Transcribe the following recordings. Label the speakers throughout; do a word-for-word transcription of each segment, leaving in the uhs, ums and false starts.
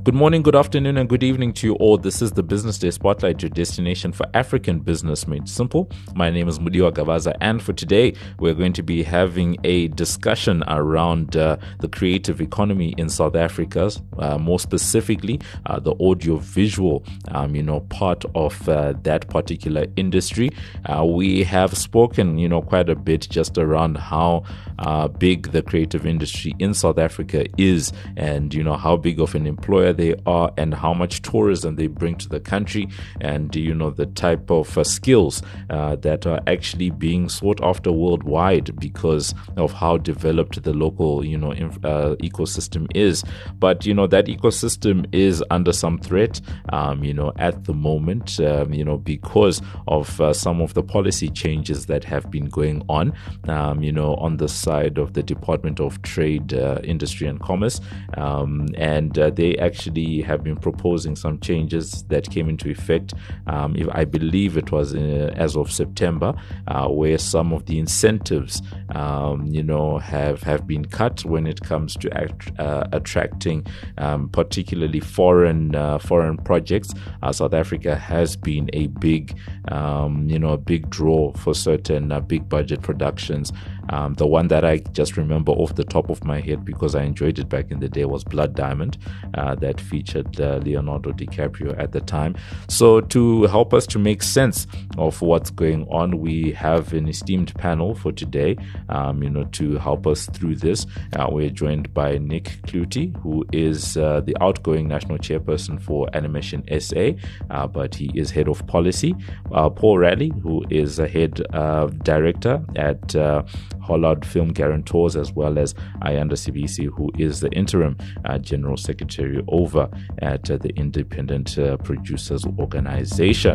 Speaker 1: Good morning, good afternoon, and good evening to you all. This is the Business Day Spotlight, your destination for African business made simple. My name is Mudiwa Gavaza, and for today, we're going to be having a discussion around uh, the creative economy in South Africa, uh, more specifically, uh, the audio-visual, um, you know, part of uh, that particular industry. Uh, we have spoken, you know, quite a bit just around how uh, big the creative industry in South Africa is, and you know how big of an employer they are, and how much tourism they bring to the country, and you know the type of uh, skills uh, that are actually being sought after worldwide because of how developed the local you know inf- uh, ecosystem is. But you know that ecosystem is under some threat um, you know at the moment um, you know because of uh, some of the policy changes that have been going on um, you know on the side of the Department of Trade, uh, Industry and Commerce, um, and uh, they actually have been proposing some changes that came into effect. Um, if I believe it was uh, as of September, uh, where some of the incentives, um, you know, have have been cut when it comes to act, uh, attracting, um, particularly foreign uh, foreign projects. Uh, South Africa has been a big, um, you know, a big draw for certain uh, big budget productions. Um, the one that I just remember off the top of my head because I enjoyed it back in the day was Blood Diamond, uh, that featured uh, Leonardo DiCaprio at the time. So to help us to make sense of what's going on, we have an esteemed panel for today, um, you know, to help us through this. Uh, we're joined by Nick Clutie, who is uh, the outgoing national chairperson for Animation S A, uh, but he is head of policy. Uh, Paul Raleigh, who is a head uh, director at uh, Hollard Film Guarantors, as well as Ayanda Sibisi, who is the interim uh, general secretary over at uh, the Independent uh, Producers Organization.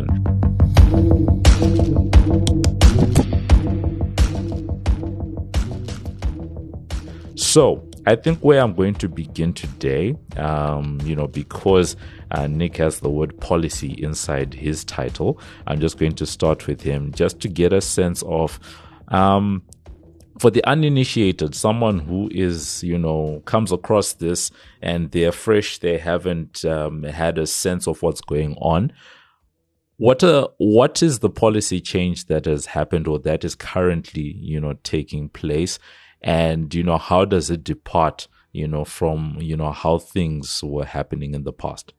Speaker 1: So, I think where I'm going to begin today, um, you know, because uh, Nick has the word policy inside his title, I'm just going to start with him just to get a sense of, um, for the uninitiated, someone who is, you know, comes across this and they're fresh, they haven't um, had a sense of what's going on. What a, what is the policy change that has happened or that is currently, you know, taking place? And, you know, how does it depart, you know, from, you know, how things were happening in the past?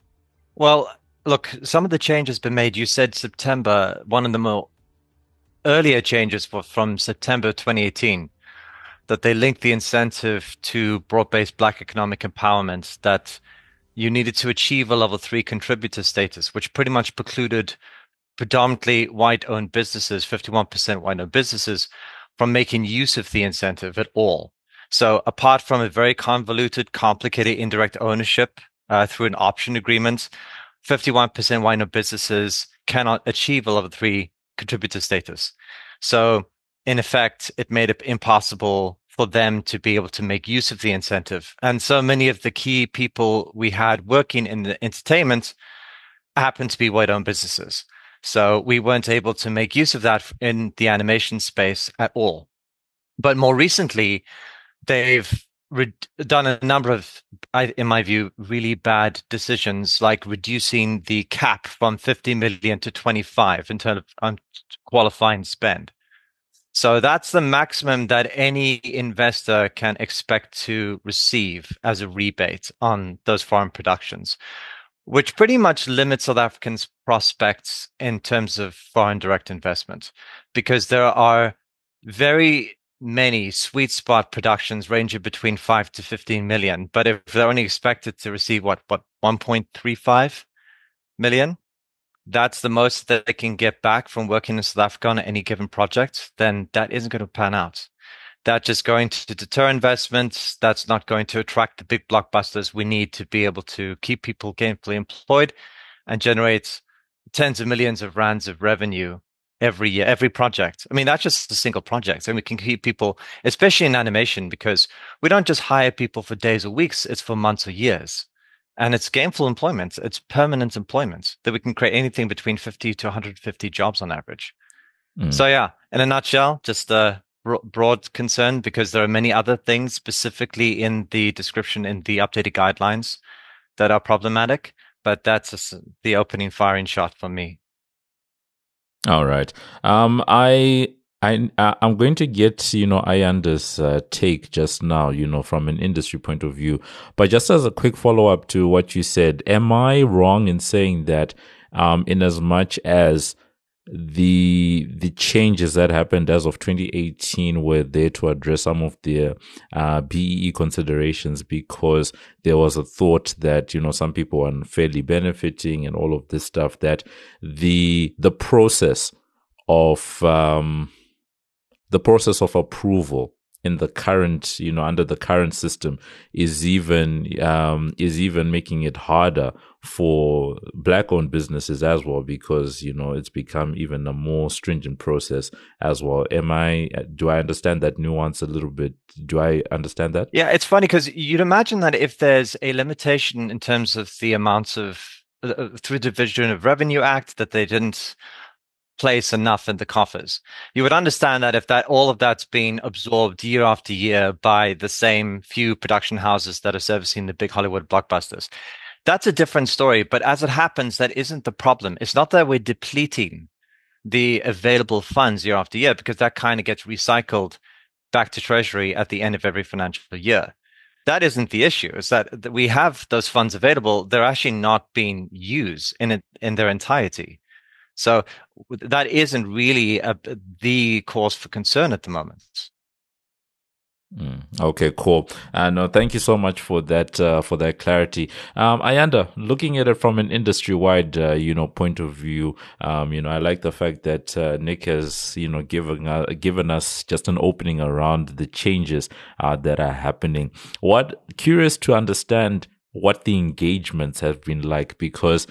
Speaker 2: Well, look, some of the changes been made. You said September, one of the more earlier changes were from September twenty eighteen, that they linked the incentive to broad-based Black economic empowerment, that you needed to achieve a level three contributor status, which pretty much precluded predominantly white-owned businesses, fifty-one percent white-owned businesses, from making use of the incentive at all. So apart from a very convoluted, complicated indirect ownership uh, through an option agreement, fifty-one percent white-owned businesses cannot achieve a level three contributor status. So in effect, it made it impossible for them to be able to make use of the incentive. And so many of the key people we had working in the entertainment happened to be white-owned businesses. So we weren't able to make use of that in the animation space at all. But more recently, they've re- done a number of, in my view, really bad decisions, like reducing the cap from fifty million to twenty-five in terms of qualifying spend. So that's the maximum that any investor can expect to receive as a rebate on those foreign productions, which pretty much limits South Africans' prospects in terms of foreign direct investment, because there are very many sweet spot productions ranging between five to fifteen million. But if they're only expected to receive what, what, one point three five million, that's the most that they can get back from working in South Africa on any given project, then that isn't going to pan out. That's just going to deter investments. That's not going to attract the big blockbusters we need to be able to keep people gainfully employed and generate tens of millions of rands of revenue every year, every project. I mean, that's just a single project. And we can keep people, especially in animation, because we don't just hire people for days or weeks, it's for months or years. And it's gainful employment. It's permanent employment that we can create anything between fifty to one hundred fifty jobs on average. Mm. So yeah, in a nutshell, just a broad concern, because there are many other things specifically in the description in the updated guidelines that are problematic, but that's a, the opening firing shot for me.
Speaker 1: All right. Um, I, I, I'm going to get, you know, Ayanda's uh, take just now, you know, from an industry point of view. But just as a quick follow up to what you said, am I wrong in saying that, um, in as much as the the changes that happened as of twenty eighteen were there to address some of the uh, B E E considerations, because there was a thought that, you know, some people were unfairly benefiting and all of this stuff, that the the process of um, the process of approval in the current, you know, under the current system is even um, is even making it harder for black-owned businesses as well, because, you know, it's become even a more stringent process as well. Am I? Do I understand that nuance a little bit? Do I understand that?
Speaker 2: Yeah, it's funny because you'd imagine that if there's a limitation in terms of the amounts of uh, through the Division of Revenue Act that they didn't place enough in the coffers, you would understand that if that all of that's being absorbed year after year by the same few production houses that are servicing the big Hollywood blockbusters, that's a different story. But as it happens, that isn't the problem. It's not that we're depleting the available funds year after year, because that kind of gets recycled back to Treasury at the end of every financial year. That isn't the issue. It's that, that we have those funds available. They're actually not being used in it, in their entirety. So that isn't really a, the cause for concern at the moment.
Speaker 1: Mm, okay, cool. Uh, no, thank you so much for that, uh, for that clarity. Um, Ayanda, looking at it from an industry-wide, uh, you know, point of view, um, you know, I like the fact that, uh, Nick has, you know, given, uh, given us just an opening around the changes, uh, that are happening. What, curious to understand what the engagements have been like, because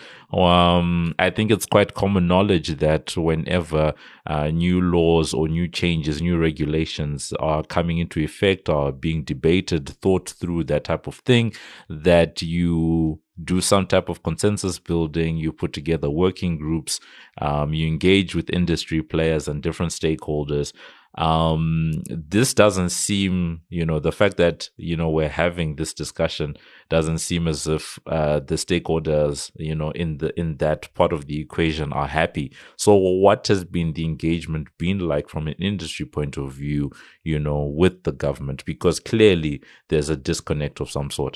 Speaker 1: um, I think it's quite common knowledge that whenever uh, new laws or new changes, new regulations are coming into effect or being debated, thought through, that type of thing, that you do some type of consensus building, you put together working groups, um, you engage with industry players and different stakeholders. Um, this doesn't seem, you know, the fact that, you know, we're having this discussion doesn't seem as if, uh, the stakeholders, you know, in the, in that part of the equation are happy. So what has been the engagement been like from an industry point of view, you know, with the government? Because clearly there's a disconnect of some sort.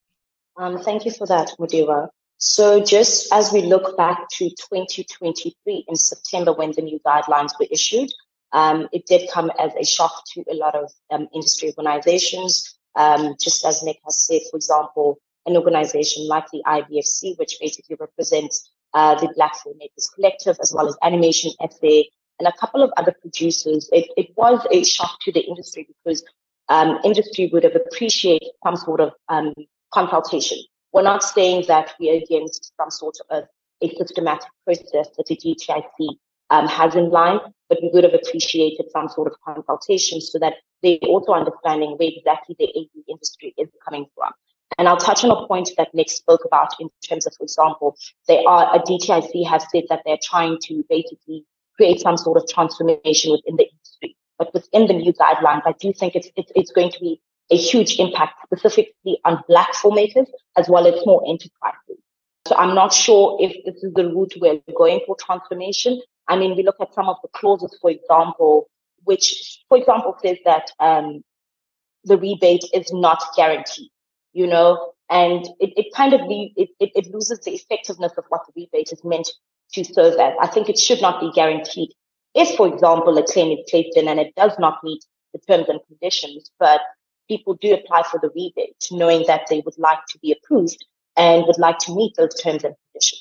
Speaker 3: Um, thank you for that, Mudiwa. So just as we look back to twenty twenty-three in September, when the new guidelines were issued, Um, it did come as a shock to a lot of um, industry organizations. Um, just as Nick has said, for example, an organization like the I B F C, which basically represents uh, the Black Filmmakers Collective, as well as Animation F A and a couple of other producers, it, it was a shock to the industry, because um, industry would have appreciated some sort of um, consultation. We're not saying that we are against some sort of a systematic process that the D T I C Um, has in line, but we would have appreciated some sort of consultation so that they also understanding where exactly the A V industry is coming from. And I'll touch on a point that Nick spoke about in terms of, for example, they are, a D T I C has said that they're trying to basically create some sort of transformation within the industry. But within the new guidelines, I do think it's, it's, it's going to be a huge impact specifically on Black filmmakers as well as small enterprises. So I'm not sure if this is the route we're going for transformation. I mean, we look at some of the clauses, for example, which, for example, says that um, the rebate is not guaranteed, you know, and it, it kind of le- it, it, it loses the effectiveness of what the rebate is meant to serve as. I think it should not be guaranteed. If, for example, a claim is placed in and it does not meet the terms and conditions, but people do apply for the rebate, knowing that they would like to be approved and would like to meet those terms and conditions.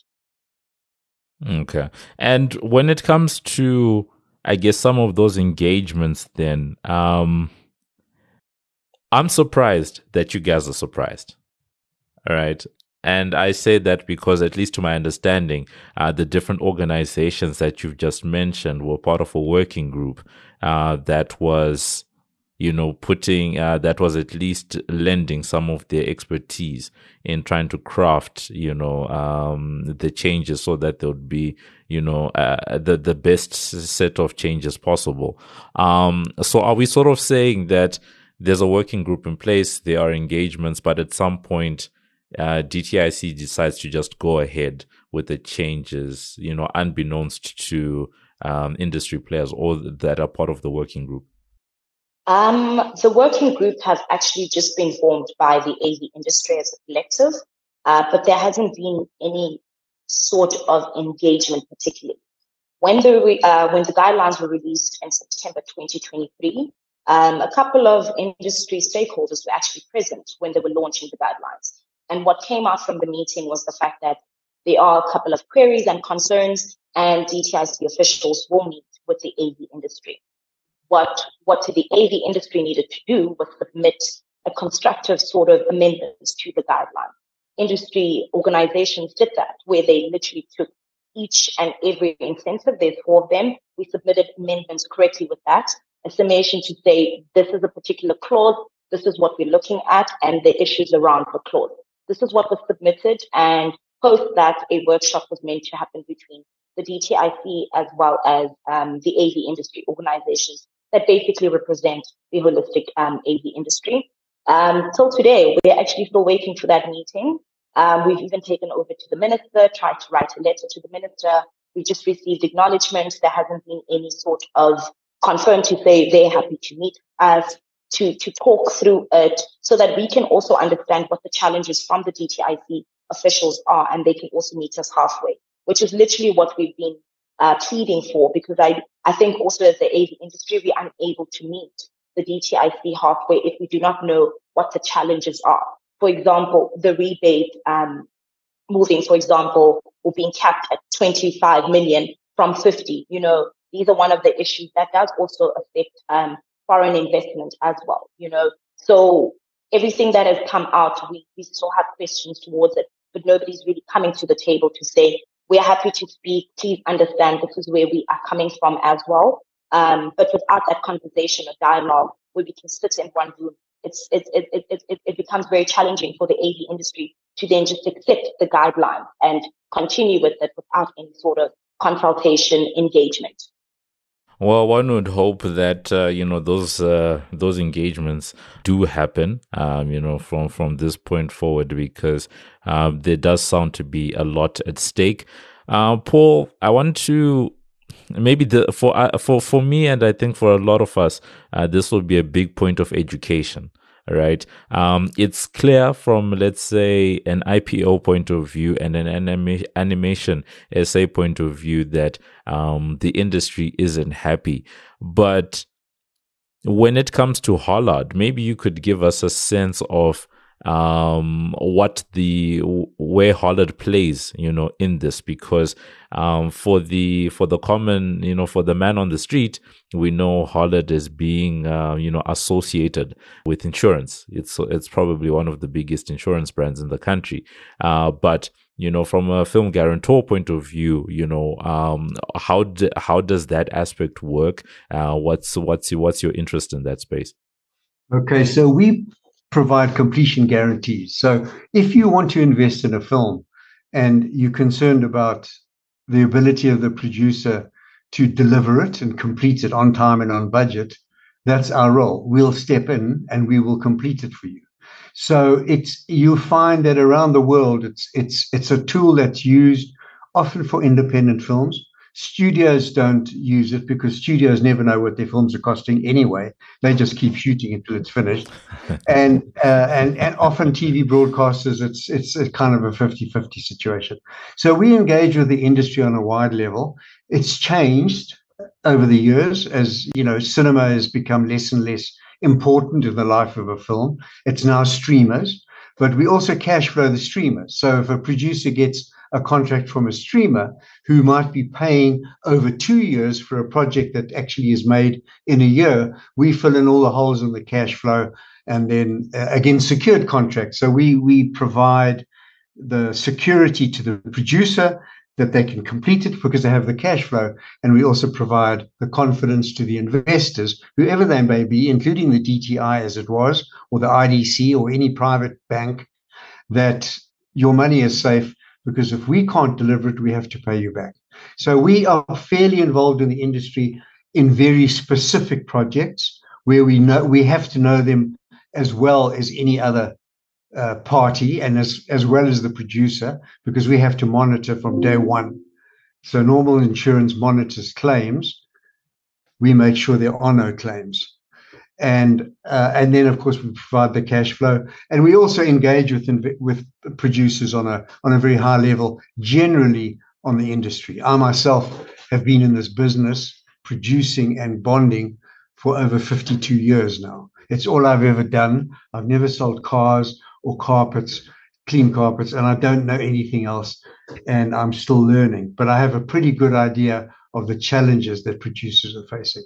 Speaker 1: Okay. And when it comes to, I guess, some of those engagements, then, um, I'm surprised that you guys are surprised. All right. And I say that because, at least to my understanding, uh, the different organizations that you've just mentioned were part of a working group uh, that was, you know, putting, uh, that was at least lending some of their expertise in trying to craft, you know, um, the changes so that there would be, you know, uh, the, the best set of changes possible. Um, so are we sort of saying that there's a working group in place, there are engagements, but at some point, uh, D T I C decides to just go ahead with the changes, you know, unbeknownst to um, industry players or that are part of the working group?
Speaker 3: Um, the working group has actually just been formed by the A V industry as a collective, uh, but there hasn't been any sort of engagement particularly. When the, uh, when the guidelines were released in September twenty twenty-three, um, a couple of industry stakeholders were actually present when they were launching the guidelines. And what came out from the meeting was the fact that there are a couple of queries and concerns, and D T I C officials will meet with the A V industry. What, what the A V industry needed to do was submit a constructive sort of amendments to the guideline. Industry organizations did that, where they literally took each and every incentive. There's four of them. We submitted amendments correctly with that, a summation to say, this is a particular clause, this is what we're looking at, and the issues around the clause. This is what was submitted, and post that, a workshop was meant to happen between the D T I C as well as um, the A V industry organizations that basically represent the holistic um, A V industry. Um, till today, we're actually still waiting for that meeting. Um, we've even taken over to the minister, tried to write a letter to the minister. We just received acknowledgement. There hasn't been any sort of confirm to say they're happy to meet us, to, to talk through it so that we can also understand what the challenges from the D T I C officials are, and they can also meet us halfway, which is literally what we've been uh, pleading for, because I, I think also as the A V industry, we are unable to meet the D T I C halfway if we do not know what the challenges are. For example, the rebate um, moving, for example, or being capped at twenty-five million from fifty. You know, these are one of the issues that does also affect um, foreign investment as well. You know, so everything that has come out, we, we still have questions towards it, but nobody's really coming to the table to say, we're happy to speak. Please understand this is where we are coming from as well. Um, but without that conversation or dialogue where we can sit in one room, it's, it, it, it, it, it becomes very challenging for the A V industry to then just accept the guidelines and continue with it without any sort of consultation, engagement.
Speaker 1: Well, one would hope that uh, you know those uh, those engagements do happen, um, you know, from from this point forward, because um, there does sound to be a lot at stake. Uh, Paul, I want to maybe the for uh, for for me, and I think for a lot of us, uh, this will be a big point of education. Right. Um, it's clear from, let's say, an I P O point of view and an anima- animation S A point of view that um, the industry isn't happy. But when it comes to Hollard, maybe you could give us a sense of um what the where Hollard plays, you know, in this, because um for the for the common, you know, for the man on the street, we know Hollard as being uh, you know associated with insurance. It's it's probably one of the biggest insurance brands in the country, uh but you know, from a film guarantor point of view, you know, um how d- how does that aspect work? Uh what's what's what's your interest in that space?
Speaker 4: Okay, so we provide completion guarantees. So if you want to invest in a film and you're concerned about the ability of the producer to deliver it and complete it on time and on budget, that's our role. We'll step in and we will complete it for you. So it's, you'll find that around the world, it's it's it's a tool that's used often for independent films. Studios don't use it because studios never know what their films are costing anyway. They just keep shooting until it's finished. and uh, and and often T V broadcasters, it's it's a kind of a fifty-fifty situation. So we engage with the industry on a wide level. It's changed over the years as, you know, cinema has become less and less important in the life of a film. It's now streamers, but we also cash flow the streamers. So if a producer gets a contract from a streamer who might be paying over two years for a project that actually is made in a year, we fill in all the holes in the cash flow, and then uh, again, secured contracts. So we we provide the security to the producer that they can complete it because they have the cash flow. And we also provide the confidence to the investors, whoever they may be, including the D T I as it was, or the I D C or any private bank, that your money is safe, because if we can't deliver it, we have to pay you back. So we are fairly involved in the industry in very specific projects where we know we have to know them as well as any other uh, party, and as as well as the producer, because we have to monitor from day one. So normal insurance monitors claims. We make sure there are no claims. And uh, and then, of course, we provide the cash flow. And we also engage with with producers on a on a very high level, generally on the industry. I myself have been in this business, producing and bonding, for over fifty-two years now. It's all I've ever done. I've never sold cars or carpets, clean carpets, and I don't know anything else. And I'm still learning. But I have a pretty good idea of the challenges that producers are facing.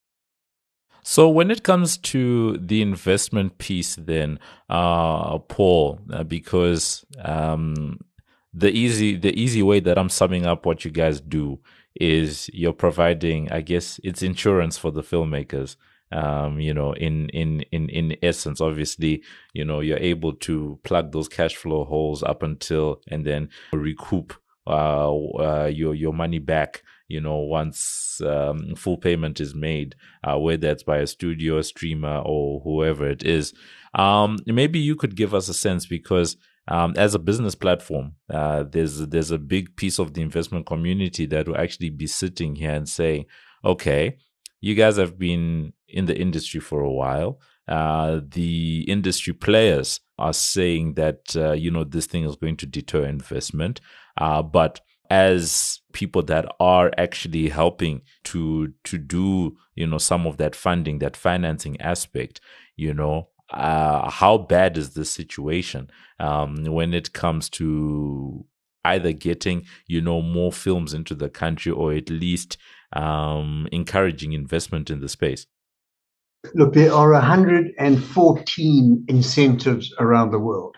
Speaker 1: So when it comes to the investment piece then, uh, Paul, uh, because um, the easy the easy way that I'm summing up what you guys do is you're providing, I guess, it's insurance for the filmmakers. Um, you know, in, in, in, in essence, obviously, you know, you're able to plug those cash flow holes up until and then recoup uh, uh, your your money back, you know, once um, full payment is made, uh, whether it's by a studio, a streamer, or whoever it is. Um, maybe you could give us a sense, because um, as a business platform, uh, there's there's a big piece of the investment community that will actually be sitting here and saying, okay, you guys have been in the industry for a while. Uh, the industry players are saying that, uh, you know, this thing is going to deter investment. Uh, but as people that are actually helping to to do, you know, some of that funding, that financing aspect, you know, uh, how bad is the situation um, when it comes to either getting, you know, more films into the country, or at least um, encouraging investment in the space?
Speaker 4: Look, there are one hundred fourteen incentives around the world.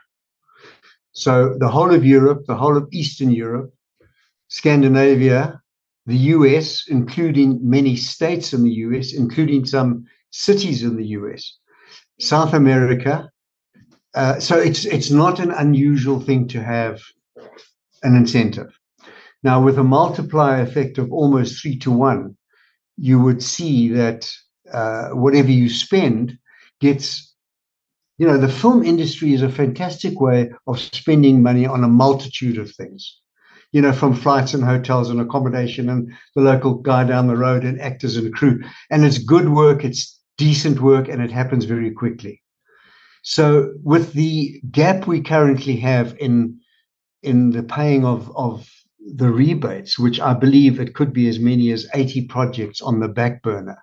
Speaker 4: So the whole of Europe, the whole of Eastern Europe, Scandinavia, the U S, including many states in the U S, including some cities in the U S, South America. Uh, so it's it's not an unusual thing to have an incentive. Now, with a multiplier effect of almost three to one, you would see that uh, whatever you spend gets, you know, the film industry is a fantastic way of spending money on a multitude of things, you know, from flights and hotels and accommodation and the local guy down the road and actors and crew. And it's good work, it's decent work, and it happens very quickly. So with the gap we currently have in in the paying of, of the rebates, which I believe it could be as many as eighty projects on the back burner,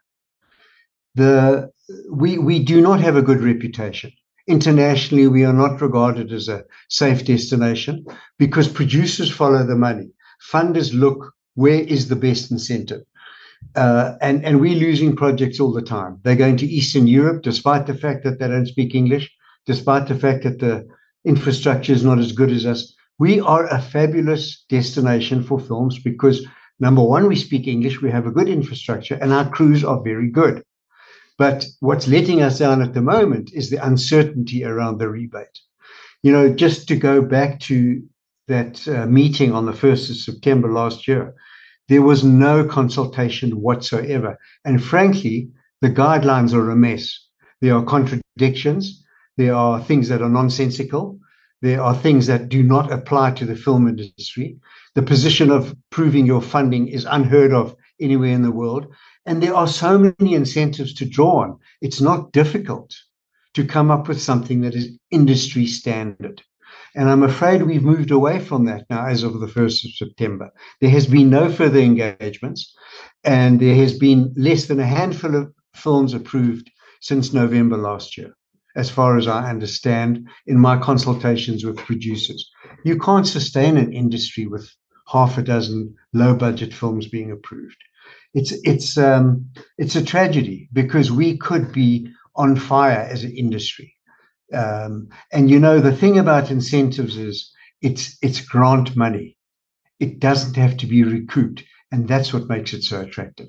Speaker 4: the we we do not have a good reputation. Internationally, we are not regarded as a safe destination because producers follow the money. Funders look, where is the best incentive? Uh, and, and we're losing projects all the time. They're going to Eastern Europe, despite the fact that they don't speak English, despite the fact that the infrastructure is not as good as us. We are a fabulous destination for films because, number one, we speak English, we have a good infrastructure, and our crews are very good. But what's letting us down at the moment is the uncertainty around the rebate. You know, just to go back to that uh, meeting on the first of September last year, there was no consultation whatsoever. And frankly, the guidelines are a mess. There are contradictions. There are things that are nonsensical. There are things that do not apply to the film industry. The position of proving your funding is unheard of anywhere in the world. And there are so many incentives to draw on. It's not difficult to come up with something that is industry standard. And I'm afraid we've moved away from that now as of the first of September. There has been no further engagements, and there has been less than a handful of films approved since November last year, as far as I understand in my consultations with producers. You can't sustain an industry with half a dozen low-budget films being approved. It's it's um, it's a tragedy because we could be on fire as an industry. Um, and, you know, the thing about incentives is it's it's grant money. It doesn't have to be recouped. And that's what makes it so attractive.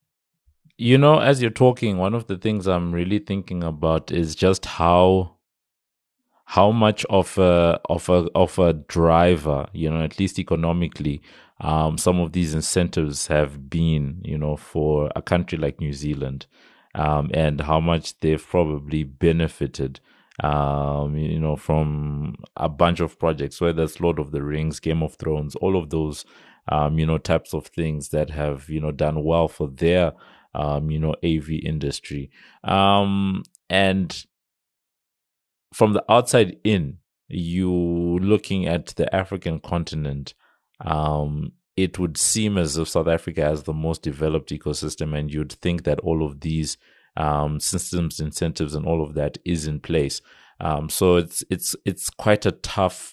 Speaker 1: You know, as you're talking, one of the things I'm really thinking about is just how how much of a of a of a driver, you know, at least economically, um, some of these incentives have been, you know, for a country like New Zealand, um, and how much they've probably benefited um, you know, from a bunch of projects, whether it's Lord of the Rings, Game of Thrones, all of those, um, you know, types of things that have, you know, done well for their, um, you know, A V industry. Um, and from the outside in, you looking at the African continent, um, it would seem as if South Africa has the most developed ecosystem, and you'd think that all of these um, systems, incentives, and all of that is in place. Um, so it's it's it's quite a tough,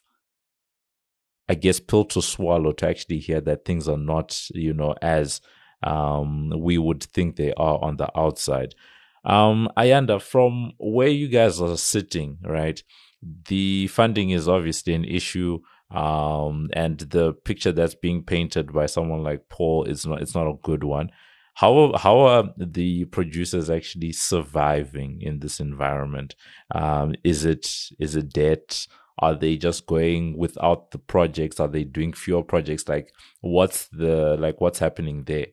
Speaker 1: I guess, pill to swallow to actually hear that things are not, you know, as um, we would think they are on the outside. Um, Ayanda, from where you guys are sitting, right? The funding is obviously an issue, um, and the picture that's being painted by someone like Paul is not, it's not a good one. How how are the producers actually surviving in this environment? Um, is it is it debt? Are they just going without the projects? Are they doing fewer projects? Like, what's the like what's happening there?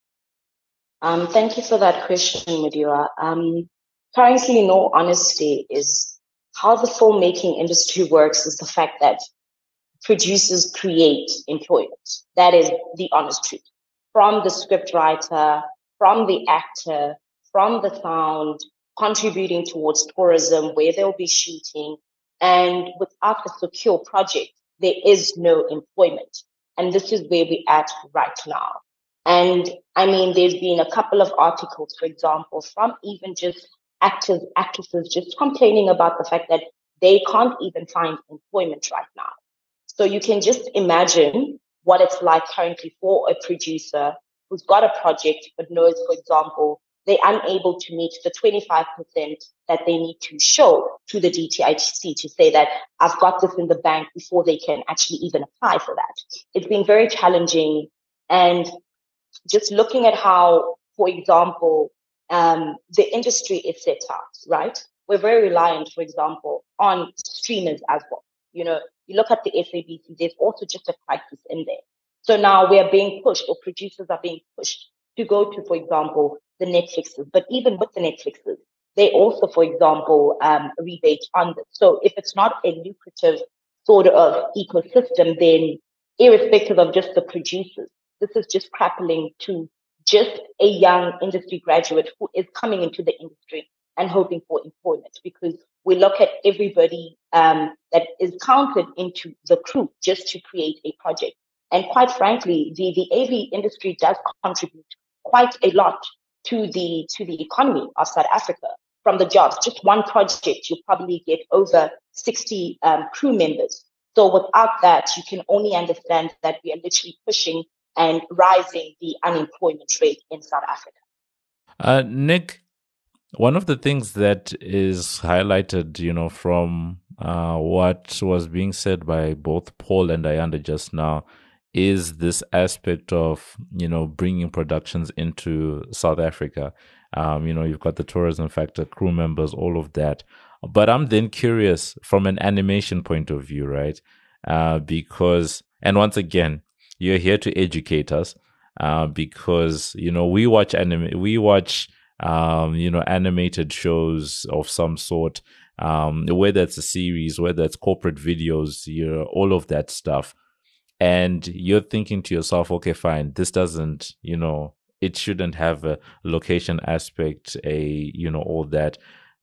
Speaker 3: Um, thank you for that question, Mudiwa. Um, currently, in all honesty, is how the filmmaking industry works is the fact that producers create employment. That is the honest truth. From the script writer, from the actor, from the sound, contributing towards tourism, where they'll be shooting. And without a secure project, there is no employment. And this is where we're at right now. And I mean, there's been a couple of articles, for example, from even just actors, actresses just complaining about the fact that they can't even find employment right now. So you can just imagine what it's like currently for a producer who's got a project but knows, for example, they're unable to meet the twenty-five percent that they need to show to the D T I C to say that I've got this in the bank before they can actually even apply for that. It's been very challenging. And just looking at how, for example, um, the industry is set up, right? We're very reliant, for example, on streamers as well. You know, you look at the S A B C, there's also just a crisis in there. So now we are being pushed, or producers are being pushed to go to, for example, the Netflixes. But even with the Netflixes, they also, for example, um, rebate on this. So if it's not a lucrative sort of ecosystem, then irrespective of just the producers, this is just crappling to just a young industry graduate who is coming into the industry and hoping for employment, because we look at everybody um, that is counted into the crew just to create a project. And quite frankly, the, the A V industry does contribute quite a lot to the to the economy of South Africa. From the jobs, just one project, you probably get over sixty um, crew members. So without that, you can only understand that we are literally pushing and rising the unemployment rate in South Africa.
Speaker 1: Uh, Nick, one of the things that is highlighted, you know, from uh, what was being said by both Paul and Ayanda just now is this aspect of, you know, bringing productions into South Africa. Um, you know, you've got the tourism factor, crew members, all of that. But I'm then curious from an animation point of view, right? Uh, because, and once again, you're here to educate us, uh, because, you know, we watch anime, we watch, um, you know, animated shows of some sort, um, whether it's a series, whether it's corporate videos, you know, all of that stuff. And you're thinking to yourself, okay, fine, this doesn't, you know, it shouldn't have a location aspect, a, you know, all that.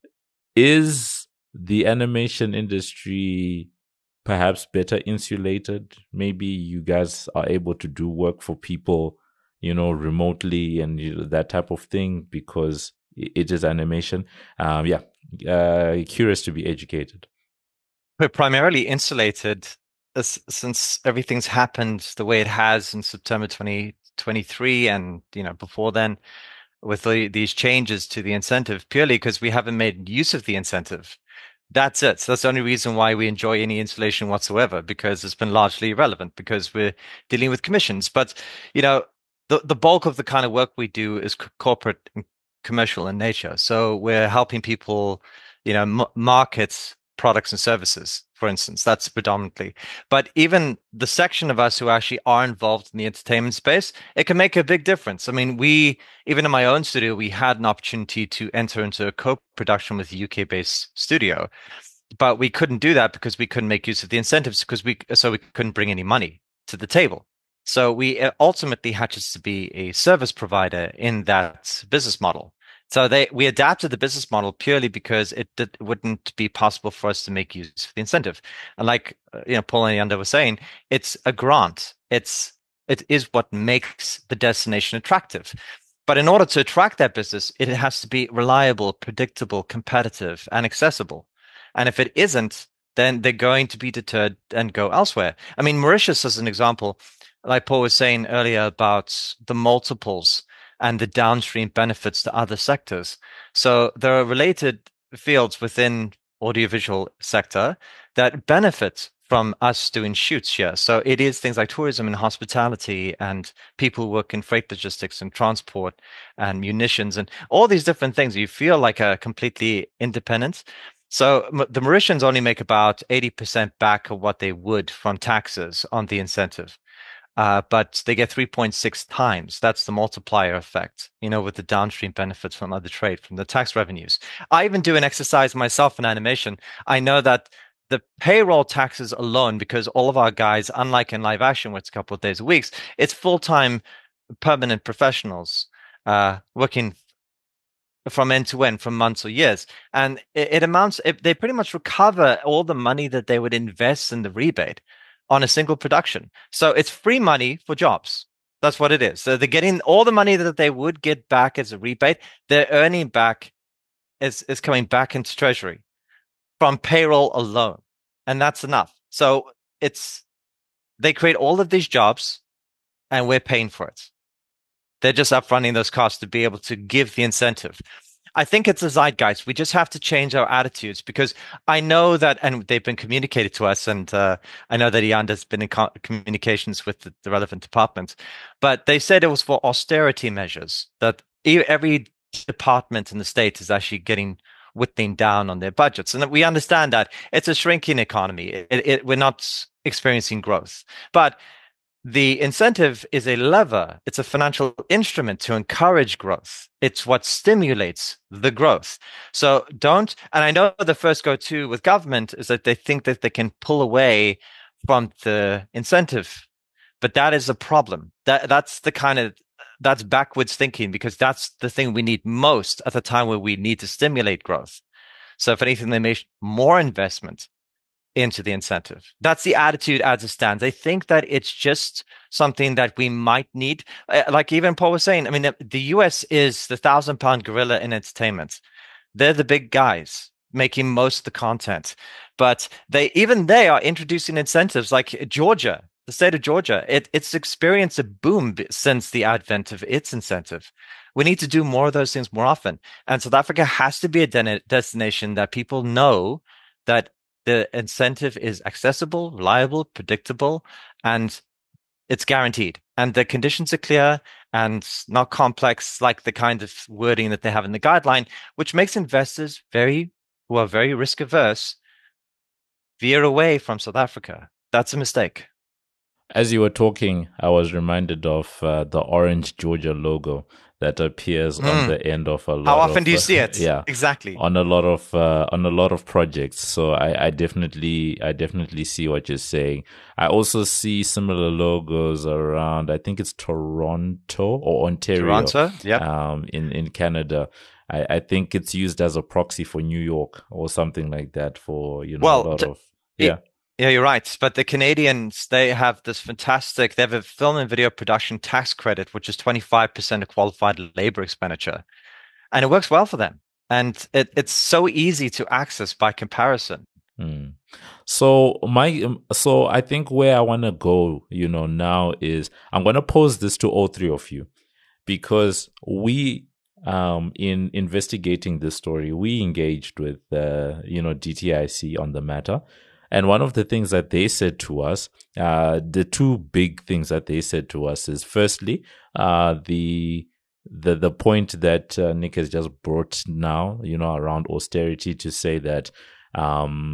Speaker 1: Is the animation industry perhaps better insulated? Maybe you guys are able to do work for people, you know, remotely and you know, that type of thing because it is animation. Um, yeah, uh, curious to be educated.
Speaker 2: We're primarily insulated as, since everything's happened the way it has in September twenty twenty-three and, you know, before then with the, these changes to the incentive, purely because we haven't made use of the incentive. That's it. So that's the only reason why we enjoy any insulation whatsoever, because it's been largely irrelevant because we're dealing with commissions. But, you know, the, the bulk of the kind of work we do is c- corporate and commercial in nature. So we're helping people, you know, m- market products and services for instance. That's predominantly. But even the section of us who actually are involved in the entertainment space, it can make a big difference. I mean, we, even in my own studio, we had an opportunity to enter into a co-production with a U K-based studio, but we couldn't do that because we couldn't make use of the incentives because we, so we couldn't bring any money to the table. So we ultimately had to be a service provider in that business model. So they we adapted the business model purely because it, it wouldn't be possible for us to make use of the incentive. And like you know, Paul and Yanda were saying, it's a grant. It's it is what makes the destination attractive. But in order to attract that business, it has to be reliable, predictable, competitive, and accessible. And if it isn't, then they're going to be deterred and go elsewhere. I mean, Mauritius, as an example, like Paul was saying earlier about the multiples and the downstream benefits to other sectors. So there are related fields within audiovisual sector that benefit from us doing shoots here. So it is things like tourism and hospitality and people who work in freight logistics and transport and munitions and all these different things. You feel like a completely independent. So the Mauritians only make about eighty percent back of what they would from taxes on the incentive. Uh, but they get three point six times. That's the multiplier effect, you know, with the downstream benefits from other trade, from the tax revenues. I even do an exercise myself in animation. I know that the payroll taxes alone, because all of our guys, unlike in live action, where it's a couple of days a week, it's full-time permanent professionals uh, working from end to end, from months or years. And it, it amounts, it, they pretty much recover all the money that they would invest in the rebate on a single production. So it's free money for jobs. That's what it is. So they're getting all the money that they would get back as a rebate. They're earning back, is, is coming back into treasury from payroll alone. And that's enough. So it's, they create all of these jobs and we're paying for it. They're just upfronting those costs to be able to give the incentive. I think it's a zeitgeist. We just have to change our attitudes because I know that, and they've been communicated to us, and uh, I know that Yanda's been in co- communications with the, the relevant departments, but they said it was for austerity measures, that every department in the state is actually getting whittling down on their budgets. And we understand that it's a shrinking economy. It, it, we're not experiencing growth. But the incentive is a lever. It's a financial instrument to encourage growth. It's what stimulates the growth. So don't, and I know the first go-to with government is that they think that they can pull away from the incentive, but that is a problem. That that's the kind of, that's backwards thinking because that's the thing we need most at the time where we need to stimulate growth. So if anything, they make more investment into the incentive. That's the attitude as it stands. I think that it's just something that we might need. Like even Paul was saying, I mean, the U S is the thousand pound gorilla in entertainment. They're the big guys making most of the content, but they, even they are introducing incentives like Georgia, the state of Georgia. It, it's experienced a boom since the advent of its incentive. We need to do more of those things more often. And South Africa has to be a de- destination that people know that the incentive is accessible, reliable, predictable, and it's guaranteed. And the conditions are clear and not complex, like the kind of wording that they have in the guideline, which makes investors very, who are very risk averse, veer away from South Africa. That's a mistake.
Speaker 1: As you were talking, I was reminded of uh, the orange Georgia logo that appears mm. on the end of a lot.
Speaker 2: How often
Speaker 1: of,
Speaker 2: do you see it?
Speaker 1: Yeah,
Speaker 2: exactly.
Speaker 1: On a lot of uh, on a lot of projects. So I, I definitely I definitely see what you're saying. I also see similar logos around. I think it's Toronto or Ontario.
Speaker 2: Toronto, yeah.
Speaker 1: Um, in in Canada. I, I think it's used as a proxy for New York or something like that. For you know
Speaker 2: well,
Speaker 1: a lot
Speaker 2: t-
Speaker 1: of yeah.
Speaker 2: It- Yeah, you're right. But the Canadians, they have this fantastic, they have a film and video production tax credit, which is twenty-five percent of qualified labor expenditure. And it works well for them. And it, it's so easy to access by comparison.
Speaker 1: Mm. So my, so I think where I want to go, you know, now is I'm going to pose this to all three of you because we, um, in investigating this story, we engaged with, uh, you know, D T I C on the matter. And one of the things that they said to us, uh, the two big things that they said to us is, firstly, uh, the the the point that uh, Nick has just brought now, you know, around austerity, to say that um,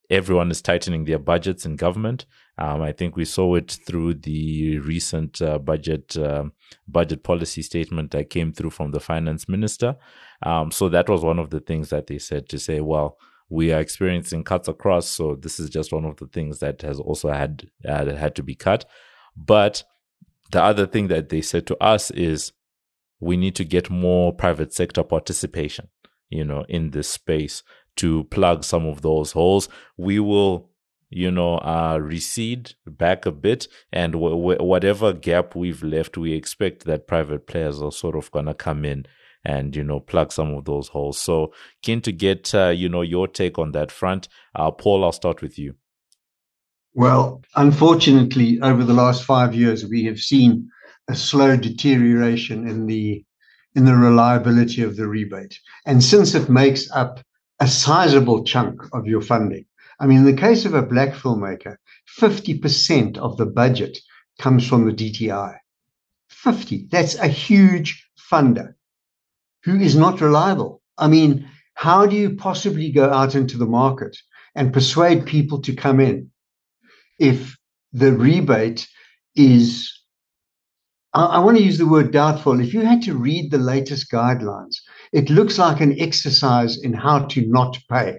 Speaker 1: everyone is tightening their budgets in government. Um, I think we saw it through the recent uh, budget uh, budget policy statement that came through from the finance minister. Um, so that was one of the things that they said, to say, well, we are experiencing cuts across, so this is just one of the things that has also had uh, had to be cut. But the other thing that they said to us is we need to get more private sector participation, you know, in this space to plug some of those holes. We will, you know, uh, recede back a bit, and w- w- whatever gap we've left, we expect that private players are sort of going to come in and, you know, plug some of those holes. So keen to get, uh, you know, your take on that front. Uh, Paul, I'll start with you.
Speaker 4: Well, unfortunately, over the last five years, we have seen a slow deterioration in the in the reliability of the rebate. And since it makes up a sizable chunk of your funding, I mean, in the case of a black filmmaker, fifty percent of the budget comes from the D T I. fifty. That's a huge funder who is not reliable. I mean, how do you possibly go out into the market and persuade people to come in if the rebate is, I, I want to use the word doubtful. If you had to read the latest guidelines, it looks like an exercise in how to not pay.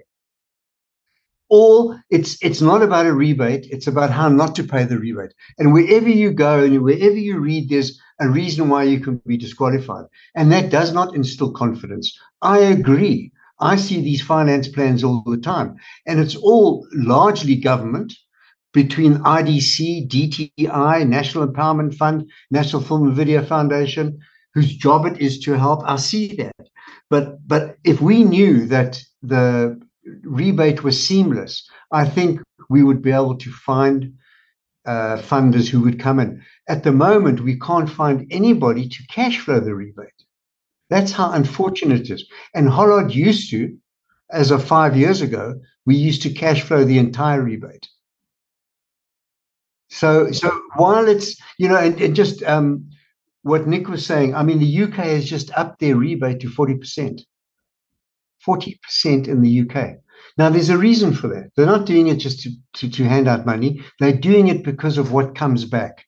Speaker 4: Or it's it's not about a rebate, it's about how not to pay the rebate. And wherever you go and wherever you read, there's a reason why you can be disqualified. And that does not instill confidence. I agree. I see these finance plans all the time. And it's all largely government, between I D C, D T I, National Empowerment Fund, National Film and Video Foundation, whose job it is to help. I see that. But but if we knew that the rebate was seamless, I think we would be able to find uh, funders who would come in. At the moment, we can't find anybody to cash flow the rebate. That's how unfortunate it is. And Hollard used to, as of five years ago, we used to cash flow the entire rebate. So, so while it's, you know, and, and just um, what Nick was saying, I mean, the U K has just upped their rebate to forty percent. forty percent in the U K. Now, there's a reason for that. They're not doing it just to, to, to hand out money. They're doing it because of what comes back.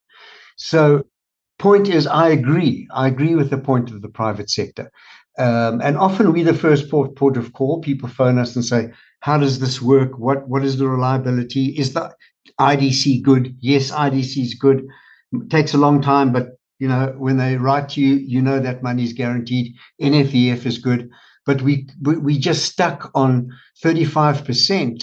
Speaker 4: So point is, I agree. I agree with the point of the private sector. Um, and often we're the first port, port of call. People phone us and say, how does this work? What What is the reliability? Is the I D C good? Yes, I D C is good. It takes a long time, but you know, when they write to you, you know that money is guaranteed. N F E F is good. But we we just stuck on thirty-five percent.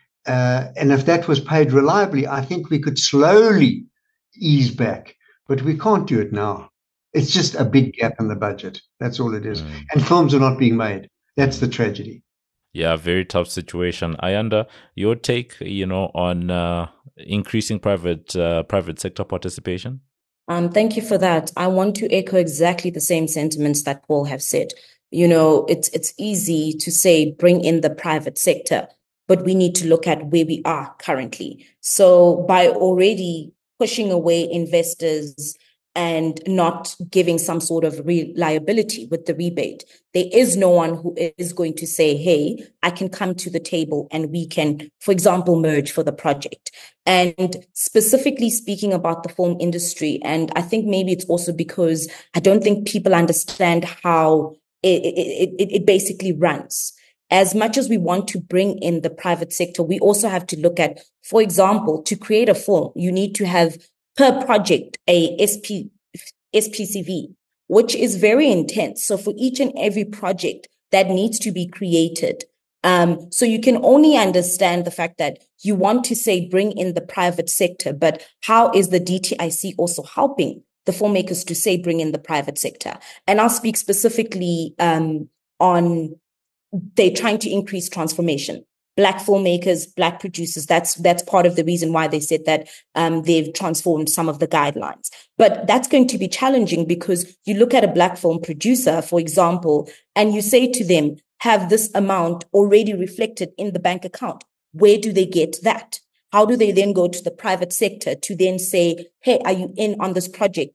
Speaker 4: Uh, and if that was paid reliably, I think we could slowly ease back. But we can't do it now. It's just a big gap in the budget. That's all it is. Mm. And films are not being made. That's the tragedy.
Speaker 1: Yeah, very tough situation. Ayanda, your take, you know, on uh, increasing private uh, private sector participation?
Speaker 5: Um, thank you for that. I want to echo exactly the same sentiments that Paul have said. You know, it's it's easy to say bring in the private sector, but we need to look at where we are currently. So by already pushing away investors and not giving some sort of reliability with the rebate, there is no one who is going to say, hey, I can come to the table and we can, for example, merge for the project. And specifically speaking about the film industry, and I think maybe it's also because I don't think people understand how it, it, it, it basically runs. As much as we want to bring in the private sector, we also have to look at, for example, to create a film, you need to have per project a S P, S P C V, which is very intense. So for each and every project that needs to be created, um, so you can only understand the fact that you want to say bring in the private sector, but how is the D T I C also helping the filmmakers to say bring in the private sector? And I'll speak specifically um, on they're trying to increase transformation. Black filmmakers, Black producers, that's that's part of the reason why they said that um, they've transformed some of the guidelines. But that's going to be challenging because you look at a Black film producer, for example, and you say to them, have this amount already reflected in the bank account. Where do they get that? How do they then go to the private sector to then say, hey, are you in on this project?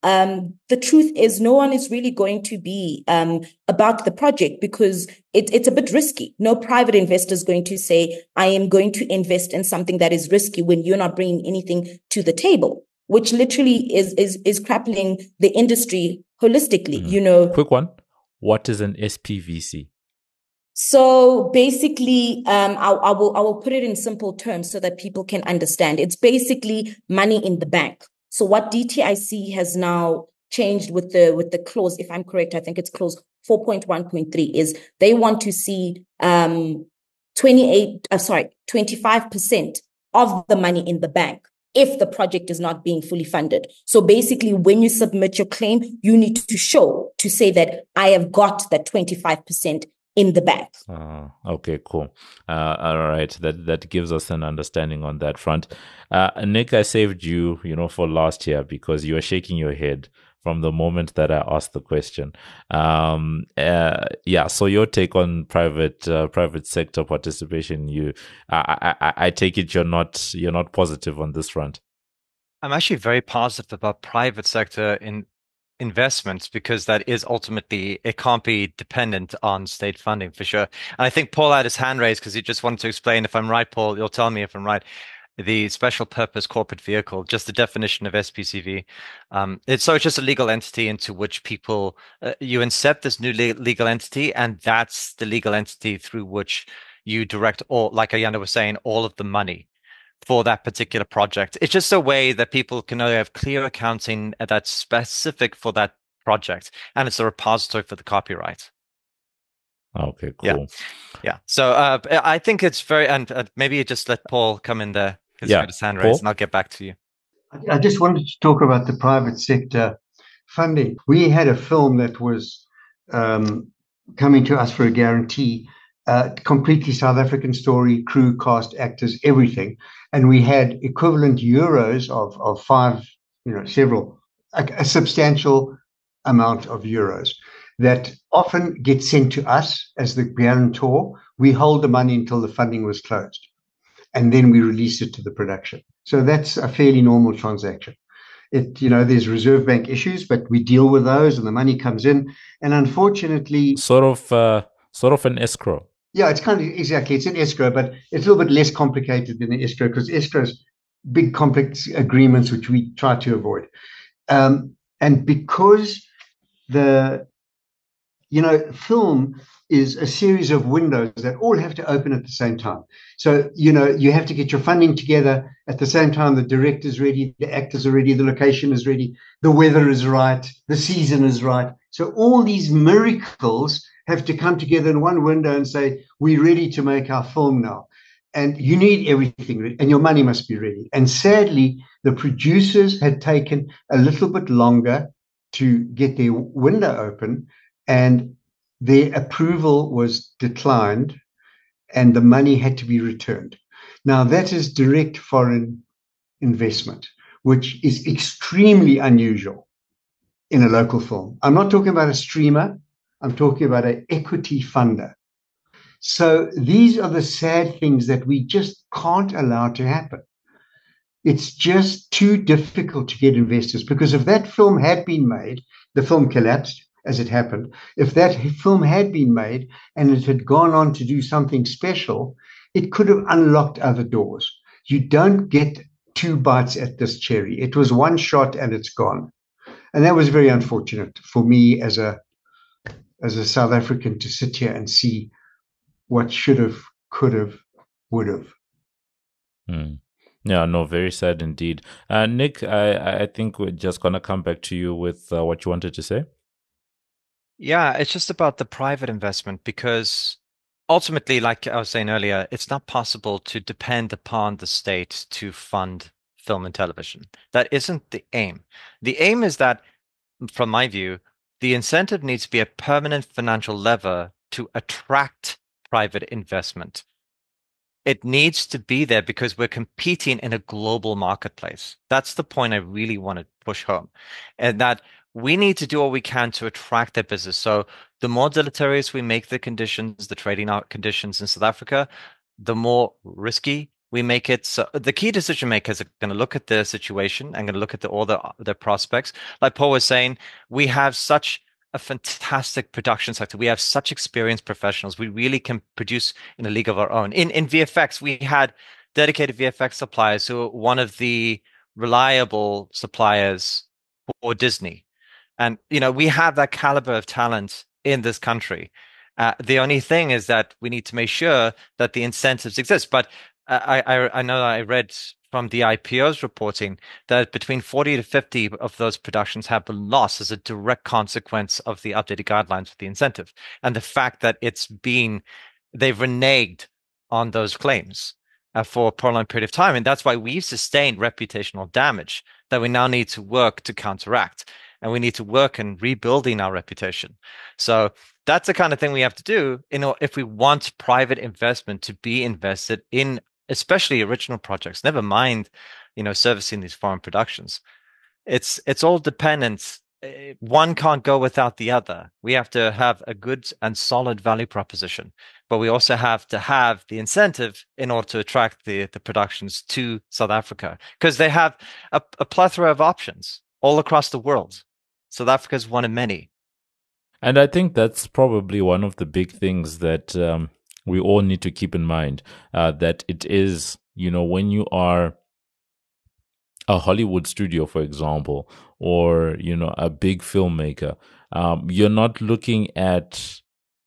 Speaker 5: um, the truth is no one is really going to be um, about the project because it, it's a bit risky. No private investor is going to say, I am going to invest in something that is risky when you're not bringing anything to the table, which literally is is is crippling the industry holistically.
Speaker 1: Mm.
Speaker 5: You know,
Speaker 1: quick one. What is an S P V C?
Speaker 5: So basically, um, I, I will I will put it in simple terms so that people can understand. It's basically money in the bank. So what D T I C has now changed with the with the clause, if I'm correct, I think it's clause four point one point three, is they want to see um twenty-eight, uh, sorry, twenty-five percent of the money in the bank if the project is not being fully funded. So basically, when you submit your claim, you need to show to say that I have got that twenty-five percent in the bank.
Speaker 1: Uh, okay, cool. Uh, all right, that that gives us an understanding on that front. Uh, Nick, I saved you, you know, for last year because you were shaking your head from the moment that I asked the question. Um, uh, yeah. So your take on private uh, private sector participation? You, I, I, I take it you're not you're not positive on this front.
Speaker 2: I'm actually very positive about private sector in investments because that is ultimately, it can't be dependent on state funding for sure. And I think Paul had his hand raised because he just wanted to explain. If I'm right, Paul, you'll tell me if I'm right. The special purpose corporate vehicle, just the definition of S P C V. Um, it's so it's just a legal entity into which people, uh, you incept this new le- legal entity, and that's the legal entity through which you direct all, like Ayanda was saying, all of the money for that particular project. It's just a way that people can have clear accounting that's specific for that project, and it's a repository for the copyright.
Speaker 1: Okay, cool.
Speaker 2: Yeah, yeah. So uh, I think it's very, and uh, maybe you just let Paul come in there because
Speaker 1: yeah,
Speaker 2: he's got his hand raised,
Speaker 1: Paul?
Speaker 2: and I'll get back to you.
Speaker 4: I just wanted to talk about the private sector funding. We had a film that was um, coming to us for a guarantee. Uh, completely South African story, crew, cast, actors, everything. And we had equivalent euros of, of five, you know, several, a, a substantial amount of euros that often get sent to us as the guarantor. We hold the money until the funding was closed, and then we release it to the production. So that's a fairly normal transaction. It, you know, there's Reserve Bank issues, but we deal with those and the money comes in. And unfortunately,
Speaker 1: sort of, uh, sort of an escrow.
Speaker 4: Yeah, it's kind of exactly. It's an escrow, but it's a little bit less complicated than an escrow because escrow's big complex agreements, which we try to avoid. Um, and because the, you know, film is a series of windows that all have to open at the same time. So, you know, you have to get your funding together at the same time. The director's ready, the actors are ready, the location is ready, the weather is right, the season is right. So all these miracles have to come together in one window and say, we're ready to make our film now. And you need everything ready, and your money must be ready. And sadly, the producers had taken a little bit longer to get their window open, and their approval was declined, and the money had to be returned. Now, that is direct foreign investment, which is extremely unusual in a local film. I'm not talking about a streamer. I'm talking about an equity funder. So these are the sad things that we just can't allow to happen. It's just too difficult to get investors, because if that film had been made, the film collapsed as it happened. If that film had been made and it had gone on to do something special, it could have unlocked other doors. You don't get two bites at this cherry. It was one shot and it's gone. And that was very unfortunate for me as a as a South African to sit here and see what should have, could have, would have.
Speaker 1: Mm. Yeah, no, very sad indeed. Uh, Nick, I, I think we're just going to come back to you with uh, what you wanted to say.
Speaker 2: Yeah, it's just about the private investment, because ultimately, like I was saying earlier, it's not possible to depend upon the state to fund film and television. That isn't the aim. The aim is that, from my view, the incentive needs to be a permanent financial lever to attract private investment. It needs to be there because we're competing in a global marketplace. That's the point I really want to push home. And that we need to do what we can to attract their business. So the more deleterious we make the conditions, the trading out conditions in South Africa, the more risky We make it so the key decision makers are going to look at the situation and going to look at the, all the their prospects. Like Paul was saying, we have such a fantastic production sector. We have such experienced professionals. We really can produce in a league of our own. In in V F X, we had dedicated V F X suppliers who are one of the reliable suppliers for Disney. And, you know, we have that caliber of talent in this country. Uh, the only thing is that we need to make sure that the incentives exist. But I, I, I know I read from the I P O's reporting that between forty to fifty of those productions have been lost as a direct consequence of the updated guidelines for the incentive. And the fact that it's been, they've reneged on those claims uh, for a prolonged period of time. And that's why we've sustained reputational damage that we now need to work to counteract. And we need to work in rebuilding our reputation. So that's the kind of thing we have to do, you know, if we want private investment to be invested in, especially original projects, never mind, you know, servicing these foreign productions. It's it's all dependent. One can't go without the other. We have to have a good and solid value proposition, but we also have to have the incentive in order to attract the, the productions to South Africa, because they have a, a plethora of options all across the world. South Africa is one of many.
Speaker 1: And I think that's probably one of the big things that um, we all need to keep in mind, uh, that it is, you know, when you are a Hollywood studio, for example, or, you know, a big filmmaker, um, you're not looking at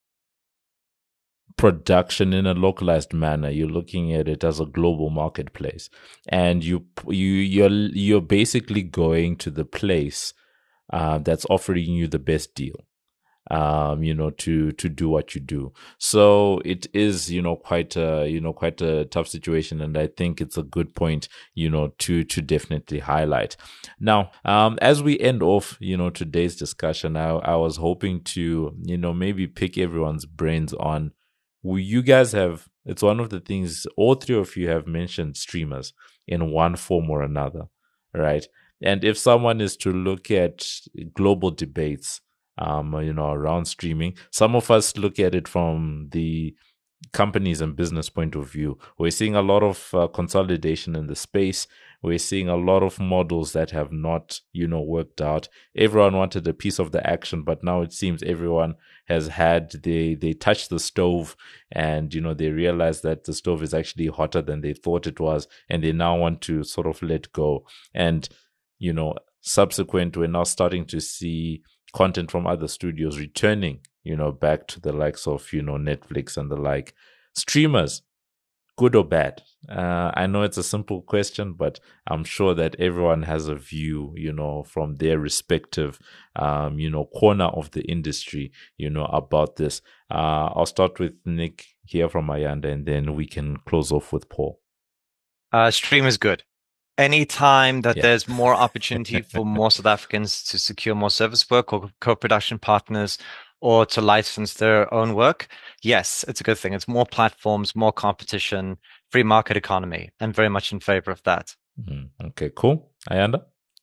Speaker 1: production in a localized manner. You're looking at it as a global marketplace, and you you you're you're basically going to the place uh, that's offering you the best deal. Um, you know, to to do what you do. So it is, you know, quite a you know quite a tough situation, and I think it's a good point, you know, to to definitely highlight. Now, um, as we end off, you know, today's discussion, I I was hoping to, you know, maybe pick everyone's brains on, you guys have. It's one of the things all three of you have mentioned streamers in one form or another, right? And if someone is to look at global debates, Um, you know, around streaming, some of us look at it from the companies and business point of view. We're seeing a lot of uh, consolidation in the space. We're seeing a lot of models that have not, you know, worked out. Everyone wanted a piece of the action, but now it seems everyone has had, they, they touched the stove and, you know, they realize that the stove is actually hotter than they thought it was. And they now want to sort of let go. And, you know, subsequent, we're now starting to see content from other studios returning, you know, back to the likes of, you know, Netflix and the like. Streamers, good or bad? Uh, I know it's a simple question, but I'm sure that everyone has a view, you know, from their respective, um, you know, corner of the industry, you know, about this. Uh, I'll start with Nick here from Ayanda, and then we can close off with Paul.
Speaker 2: Uh, stream is good. Anytime that
Speaker 1: Yeah.
Speaker 2: there's more opportunity for more South Africans to secure more service work or co-production partners or to license their own work, yes, it's a good thing. It's more platforms, more competition, free market economy. I'm very much in favor of that.
Speaker 1: Mm-hmm. Okay, cool. Ayanda?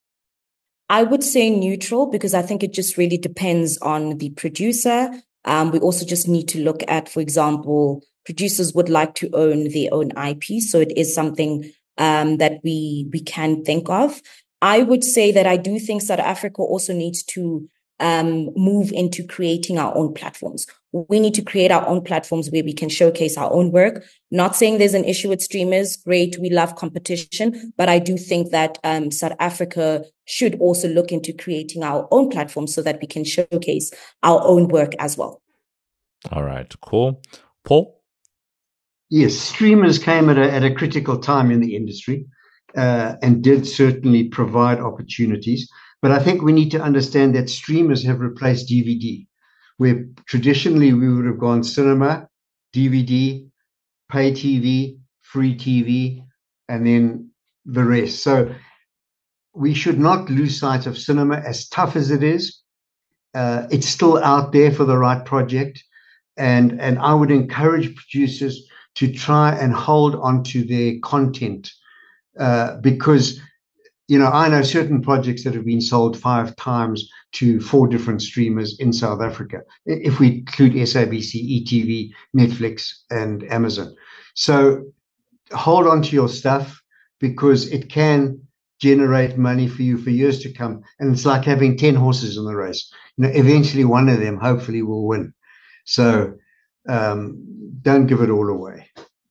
Speaker 5: I would say neutral, because I think it just really depends on the producer. Um, we also just need to look at, for example, producers would like to own their own I P. So it is something um, that we we can think of. I would say that I do think South Africa also needs to um, move into creating our own platforms. We need to create our own platforms where we can showcase our own work. Not saying there's an issue with streamers. Great. We love competition. But I do think that um, South Africa should also look into creating our own platforms so that we can showcase our own work as well.
Speaker 1: All right, cool. Paul?
Speaker 4: Yes, streamers came at a, at a critical time in the industry uh, and did certainly provide opportunities. But I think we need to understand that streamers have replaced D V D, where traditionally we would have gone cinema, D V D, pay T V, free T V, and then the rest. So we should not lose sight of cinema, as tough as it is. Uh, it's still out there for the right project. And, and I would encourage producers to try and hold on to their content uh, because, you know, I know certain projects that have been sold five times to four different streamers in South Africa, if we include S A B C, E T V, Netflix, and Amazon. So hold on to your stuff, because it can generate money for you for years to come. And it's like having ten horses in the race. You know, eventually one of them hopefully will win. So um, don't give it all away.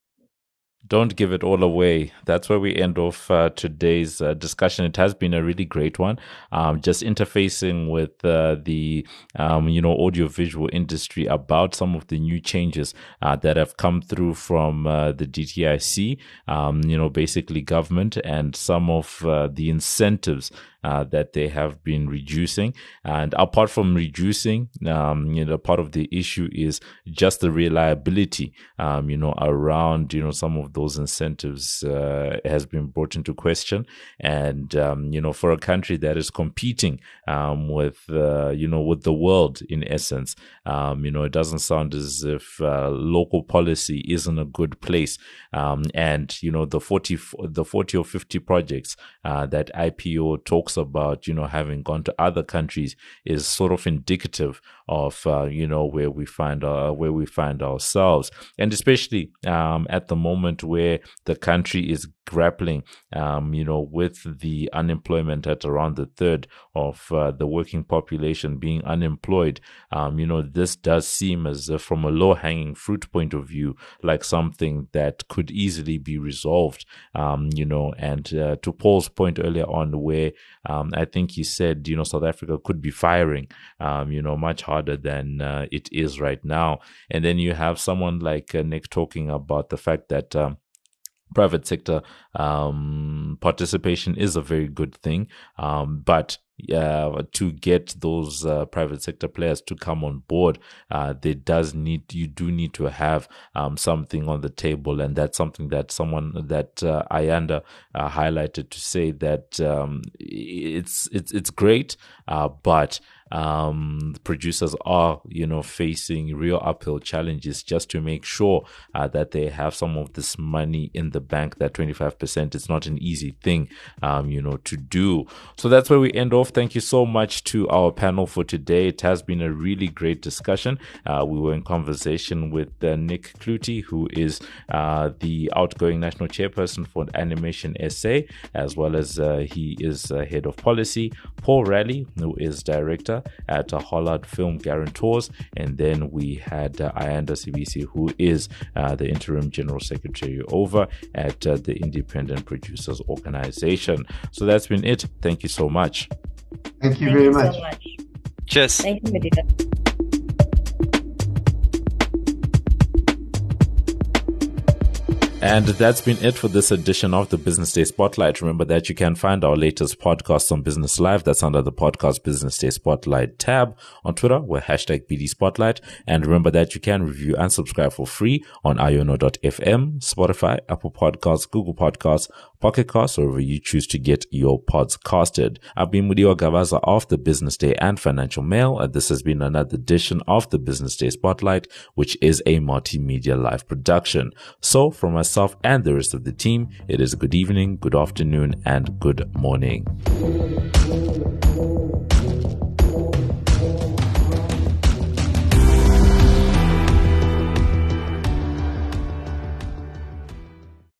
Speaker 1: Don't give it all away. That's where we end off uh, today's uh, discussion. It has been a really great one. Um, just interfacing with uh, the, um, you know, audiovisual industry about some of the new changes uh, that have come through from uh, the D T I C, um, you know, basically government, and some of uh, the incentives Uh, that they have been reducing. And apart from reducing, um, you know, part of the issue is just the reliability, um, you know, around, you know, some of those incentives uh, has been brought into question. And, um, you know, for a country that is competing um, with, uh, you know, with the world in essence, um, you know, it doesn't sound as if uh, local policy is in a good place. Um, and, you know, the forty, the forty or fifty projects uh, that I P O talks about, you know, having gone to other countries is sort of indicative of, uh, you know, where we find our, where we find ourselves. And especially um, at the moment where the country is grappling, um, you know, with the unemployment at around the third of uh, the working population being unemployed, um, you know, this does seem as if, from a low-hanging fruit point of view, like something that could easily be resolved, um, you know. And uh, to Paul's point earlier on, where um, I think he said, you know, South Africa could be firing, um, you know, much harder than uh, it is right now. And then you have someone like uh, Nick talking about the fact that um, private sector um, participation is a very good thing, um, but uh, to get those uh, private sector players to come on board, uh, there does need you do need to have um, something on the table, and that's something that someone that uh, Ayanda uh, highlighted, to say that um, it's it's it's great, uh, but um, producers are, you know, facing real uphill challenges just to make sure uh, that they have some of this money in the bank. That twenty-five percent is not an easy thing, um, you know, to do. So that's where we end off. Thank you so much to our panel for today. It has been a really great discussion. Uh, we were in conversation with uh, Nick Cloete, who is uh, the outgoing national chairperson for Animation S A, as well as uh, he is uh, head of policy. Paul Raleigh, who is director at uh, Hollard Film Guarantors, and then we had uh, Ayanda Sibisi, who is uh, the interim general secretary over at uh, the Independent Producers Organization. So that's been it. Thank you so much.
Speaker 4: Thank you
Speaker 5: Thank
Speaker 4: very
Speaker 5: you
Speaker 4: much.
Speaker 5: so much.
Speaker 2: Cheers.
Speaker 5: Thank you, Medina.
Speaker 1: And that's been it for this edition of the Business Day Spotlight. Remember that you can find our latest podcast on Business Live. That's under the podcast Business Day Spotlight tab. On Twitter, we're hashtag B D Spotlight. And remember that you can review and subscribe for free on iono dot f m, Spotify, Apple Podcasts, Google Podcasts, Pocket Casts, or wherever you choose to get your pods casted. I've been Mudiwa Gavaza of the Business Day and Financial Mail, and this has been another edition of the Business Day Spotlight, which is a multimedia live production. So from myself and the rest of the team, it is good evening, good afternoon, and good morning.